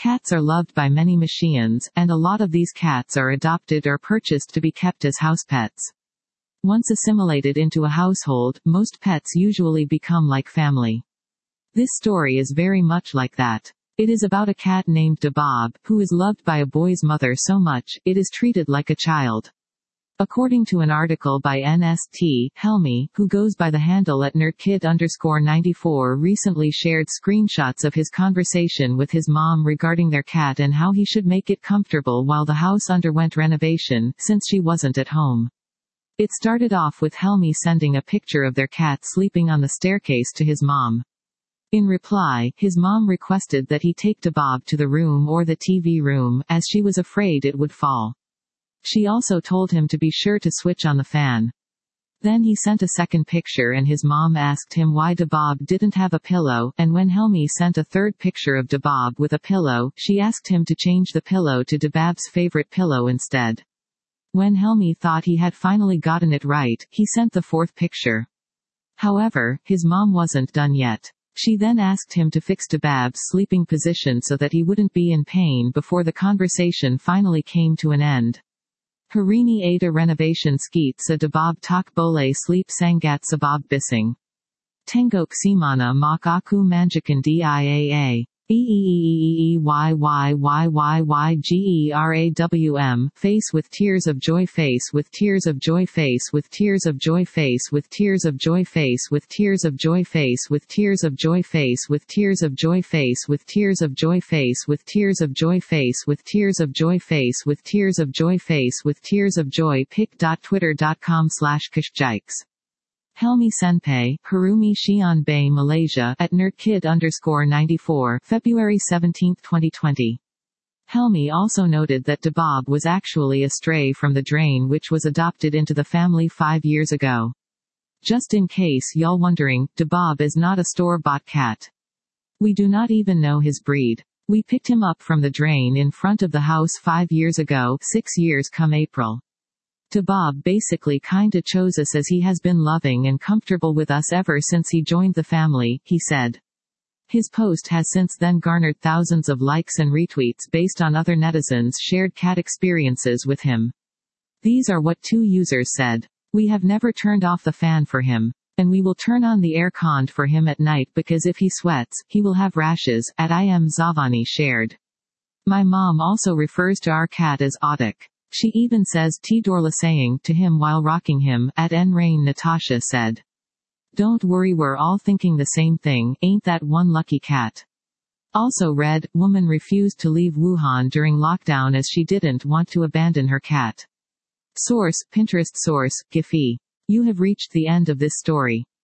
Cats are loved by many Machians, and a lot of these cats are adopted or purchased to be kept as house pets. Once assimilated into a household, most pets usually become like family. This story is very much like that. It is about a cat named Dabob, who is loved by a boy's mother so much, it is treated like a child. According to an article by NST, Helmi, who goes by the handle at nerdkid_94 recently shared screenshots of his conversation with his mom regarding their cat and how he should make it comfortable while the house underwent renovation, since she wasn't at home. It started off with Helmi sending a picture of their cat sleeping on the staircase to his mom. In reply, his mom requested that he take Dabob to the room or the TV room, as she was afraid it would fall. She also told him to be sure to switch on the fan. Then he sent a second picture and his mom asked him why Dabob didn't have a pillow, and when Helmi sent a third picture of Dabob with a pillow, she asked him to change the pillow to Dabab's favorite pillow instead. When Helmi thought he had finally gotten it right, he sent the fourth picture. However, his mom wasn't done yet. She then asked him to fix Dabab's sleeping position so that he wouldn't be in pain before the conversation finally came to an end. Harini Ada renovation skeet sa Dabob tak bole sleep sangat sabab bising. Tengok simana mak aku manjakan diaa. EEEEYYYYYGERAWM, face with tears of joy, face with tears of joy, face with tears of joy, face with tears of joy, face with tears of joy, face with tears of joy, face with tears of joy, face with tears of joy, face with tears of joy, face with tears of joy, face with tears of joy, face with tears of joy. pic.twitter.com/kashjikes. Helmi Senpai, Harumi Xian Bay Malaysia, at nerdkid_94, February 17, 2020. Helmi also noted that Dabob was actually a stray from the drain which was adopted into the family 5 years ago. Just in case y'all wondering, Dabob is not a store-bought cat. We do not even know his breed. We picked him up from the drain in front of the house 5 years ago, 6 years come April. Dabob basically kinda chose us as he has been loving and comfortable with us ever since he joined the family, he said. His post has since then garnered thousands of likes and retweets based on other netizens' shared cat experiences with him. These are what 2 users said. We have never turned off the fan for him. And we will turn on the air con for him at night because if he sweats, he will have rashes, at IM Zavani shared. My mom also refers to our cat as Audic. She even says Tidorla saying to him while rocking him, at Nrain Natasha said. Don't worry, we're all thinking the same thing, ain't that one lucky cat. Also read, woman refused to leave Wuhan during lockdown as she didn't want to abandon her cat. Source, Pinterest source, Giphy. You have reached the end of this story.